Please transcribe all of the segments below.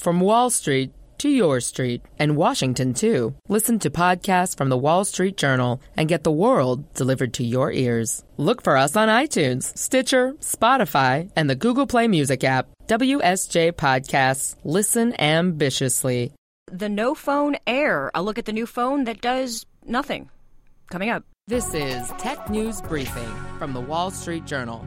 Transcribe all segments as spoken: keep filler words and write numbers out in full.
From Wall Street to your street and Washington, too. Listen to podcasts from the Wall Street Journal and get the world delivered to your ears. Look for us on iTunes, Stitcher, Spotify, and the Google Play Music app. W S J Podcasts. Listen ambitiously. The No Phone Air, a look at the new phone that does nothing. Coming up. This is Tech News Briefing from the Wall Street Journal.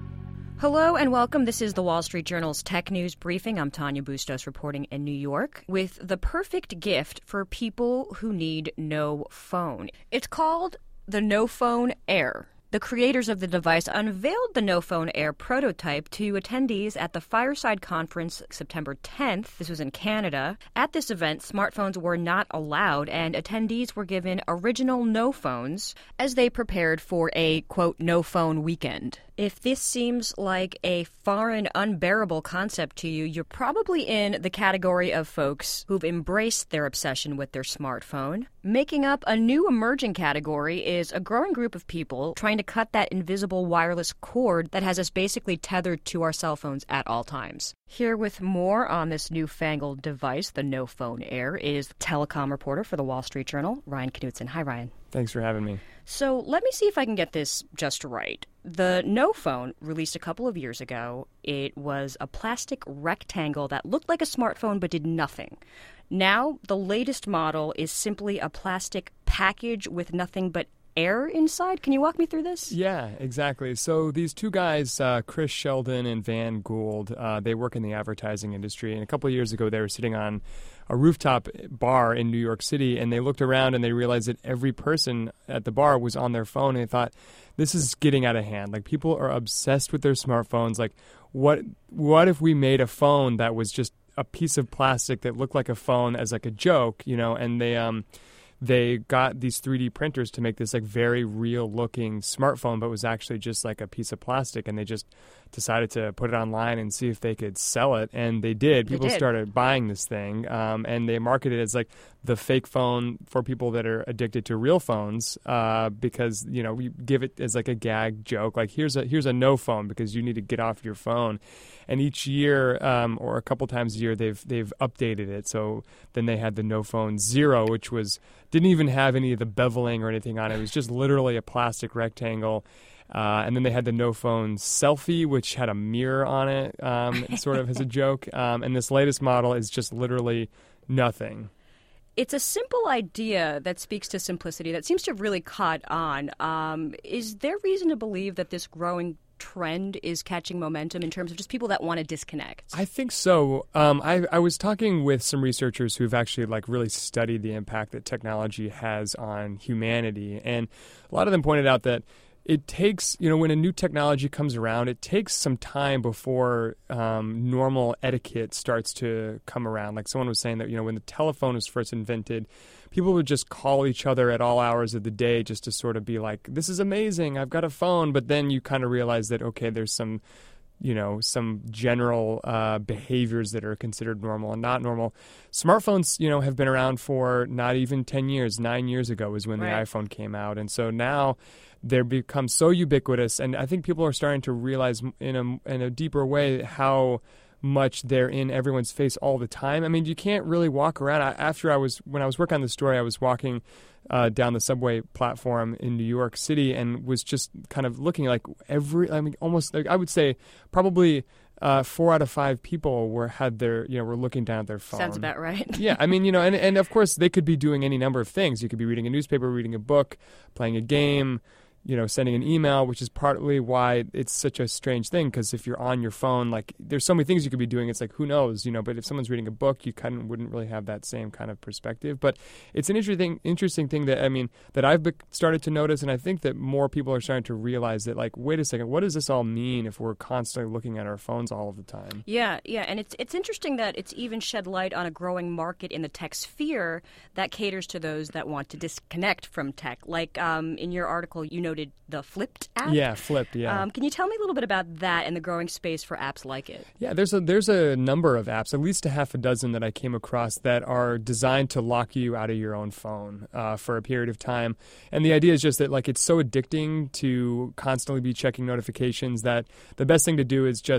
Hello and welcome. This is the Wall Street Journal's Tech News Briefing. I'm Tanya Bustos reporting in New York with the perfect gift for people who need no phone. It's called the No Phone Air. The creators of the device unveiled the No Phone Air prototype to attendees at the Fireside Conference September tenth. This was in Canada. At this event, smartphones were not allowed, and attendees were given original no phones as they prepared for a, quote, no phone weekend. If this seems like a foreign, unbearable concept to you, you're probably in the category of folks who've embraced their obsession with their smartphone. Making up a new emerging category is a growing group of people trying to cut that invisible wireless cord that has us basically tethered to our cell phones at all times. Here with more on this newfangled device, the No Phone Air, is telecom reporter for the Wall Street Journal, Ryan Knutson. Hi, Ryan. Thanks for having me. So let me see if I can get this just right. The No Phone, released a couple of years ago, it was a plastic rectangle that looked like a smartphone but did nothing. Now, the latest model is simply a plastic package with nothing but air inside. Can you walk me through this? Yeah, exactly. So these two guys, uh, Chris Sheldon and Van Gould, uh, they work in the advertising industry. And a couple of years ago, they were sitting on a rooftop bar in New York City, and they looked around and they realized that every person at the bar was on their phone, and they thought, this is getting out of hand. Like, people are obsessed with their smartphones. Like, what what if we made a phone that was just a piece of plastic that looked like a phone as like a joke, you know? And they um they got these three D printers to make this like very real looking smartphone, but it was actually just like a piece of plastic, and they just decided to put it online and see if they could sell it, and they did. People they did. started buying this thing, um, and they marketed it as like the fake phone for people that are addicted to real phones, uh, because, you know, we give it as like a gag joke, like here's a here's a no phone because you need to get off your phone. And each year, um, or a couple times a year, they've they've updated it. So then they had the No Phone Zero, which was didn't even have any of the beveling or anything on it. It was just literally a plastic rectangle. Uh, and then they had the No Phone Selfie, which had a mirror on it, um, sort of as a joke. Um, and this latest model is just literally nothing. It's a simple idea that speaks to simplicity that seems to have really caught on. Um, is there reason to believe that this growing trend is catching momentum in terms of just people that want to disconnect? I think so. Um, I, I was talking with some researchers who've actually like really studied the impact that technology has on humanity, and a lot of them pointed out that it takes, you know, when a new technology comes around, it takes some time before um, normal etiquette starts to come around. Like someone was saying that, you know, when the telephone was first invented, people would just call each other at all hours of the day just to sort of be like, this is amazing, I've got a phone. But then you kind of realize that, okay, there's some, you know, some general uh, behaviors that are considered normal and not normal. Smartphones, you know, have been around for not even ten years. Nine years ago is when Right. the iPhone came out. And so now they've become so ubiquitous. And I think people are starting to realize in a, in a deeper way how much they're in everyone's face all the time. I mean, you can't really walk around. I, after I was, when I was working on the story, I was walking uh, down the subway platform in New York City and was just kind of looking like every, I mean, almost like I would say probably uh, four out of five people were had their, you know, were looking down at their phone. Sounds about right. Yeah, I mean, you know, and, and of course they could be doing any number of things. You could be reading a newspaper, reading a book, playing a game, you know, sending an email, which is partly why it's such a strange thing, because if you're on your phone, like, there's so many things you could be doing. It's like, who knows, you know, but if someone's reading a book, you kind of wouldn't really have that same kind of perspective. But it's an interesting interesting thing that, I mean, that I've be- started to notice, and I think that more people are starting to realize that, like, wait a second, what does this all mean if we're constantly looking at our phones all of the time? Yeah, yeah, and it's it's interesting that it's even shed light on a growing market in the tech sphere that caters to those that want to disconnect from tech. Like um, in your article, you noted the Flipped app. Yeah, Flipped, yeah. Um, can you tell me a little bit about that and the growing space for apps like it? Yeah, there's a there's a number of apps, at least a half a dozen that I came across that are designed to lock you out of your own phone uh, for a period of time. And the idea is just that, like, it's so addicting to constantly be checking notifications that the best thing to do is just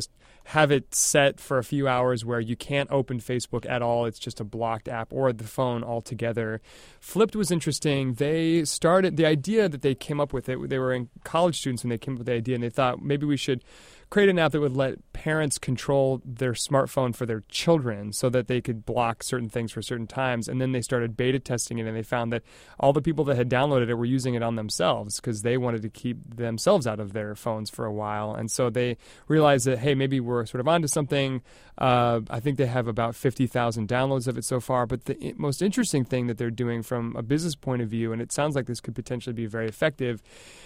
have it set for a few hours where you can't open Facebook at all. It's just a blocked app, or the phone altogether. Flipped was interesting. They started, the idea that they came up with it, they were in college students when they came up with the idea, and they thought maybe we should create an app that would let parents control their smartphone for their children so that they could block certain things for certain times. And then they started beta testing it, and they found that all the people that had downloaded it were using it on themselves because they wanted to keep themselves out of their phones for a while. And so they realized that, hey, maybe we're sort of onto something. Uh, I think they have about fifty thousand downloads of it so far. But the most interesting thing that they're doing from a business point of view, and it sounds like this could potentially be very effective,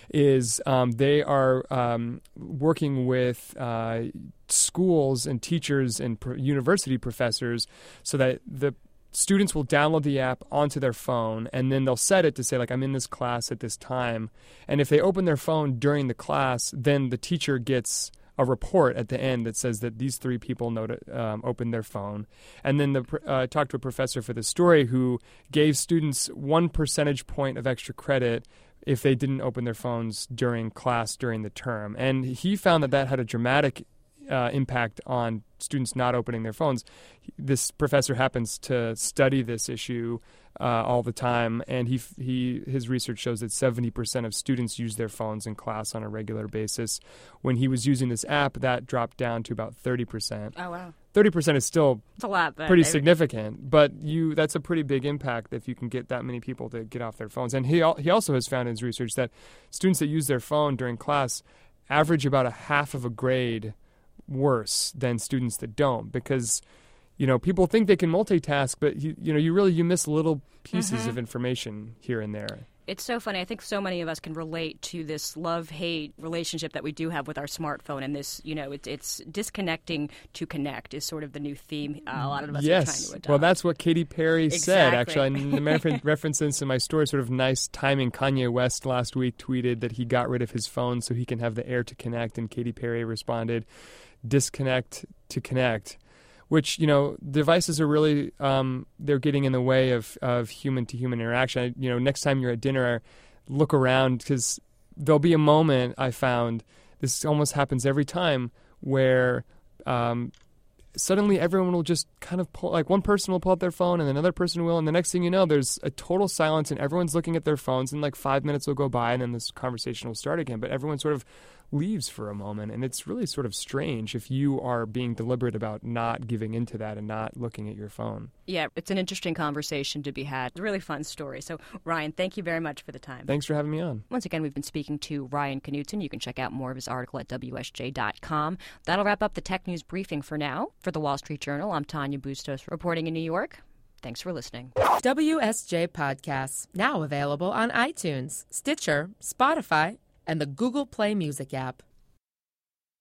is um, they are um, working with with uh, schools and teachers and pro- university professors so that the students will download the app onto their phone, and then they'll set it to say, like, I'm in this class at this time. And if they open their phone during the class, then the teacher gets a report at the end that says that these three people know to, um, opened their phone. And then the uh, talked to a professor for the story who gave students one percentage point of extra credit if they didn't open their phones during class during the term. And he found that that had a dramatic uh, impact on students not opening their phones. This professor happens to study this issue uh, all the time, and he he his research shows that seventy percent of students use their phones in class on a regular basis. When he was using this app, that dropped down to about thirty percent. Oh, wow. thirty percent is still it's a lot, but pretty they... significant, but you that's a pretty big impact if you can get that many people to get off their phones. And he al- he also has found in his research that students that use their phone during class average about a half of a grade worse than students that don't, because you know people think they can multitask, but you, you know you really you miss little pieces mm-hmm. of information here and there. It's so funny. I think so many of us can relate to this love-hate relationship that we do have with our smartphone, and this, you know, it's, it's disconnecting to connect is sort of the new theme uh, a lot of us yes. are trying to adopt. Well, that's what Katy Perry exactly. said, actually. And the reference this in my story, sort of nice timing. Kanye West last week tweeted that he got rid of his phone so he can have the air to connect, and Katy Perry responded, disconnect to connect. Which, you know, devices are really, um, they're getting in the way of, of human-to-human interaction. I, you know, next time you're at dinner, look around, because there'll be a moment, I found, this almost happens every time, where um, suddenly everyone will just kind of pull, like one person will pull out their phone and another person will, and the next thing you know, there's a total silence and everyone's looking at their phones, and like five minutes will go by and then this conversation will start again. But everyone sort of leaves for a moment, and it's really sort of strange if you are being deliberate about not giving into that and not looking at your phone. Yeah, it's an interesting conversation to be had. It's a really fun story. So, Ryan, thank you very much for the time. Thanks for having me on. Once again, we've been speaking to Ryan Knutson. You can check out more of his article at W S J dot com. That'll wrap up the Tech News Briefing for now. For the Wall Street Journal, I'm Tanya Bustos reporting in New York. Thanks for listening. W S J Podcasts, now available on iTunes, Stitcher, Spotify, and the Google Play Music app.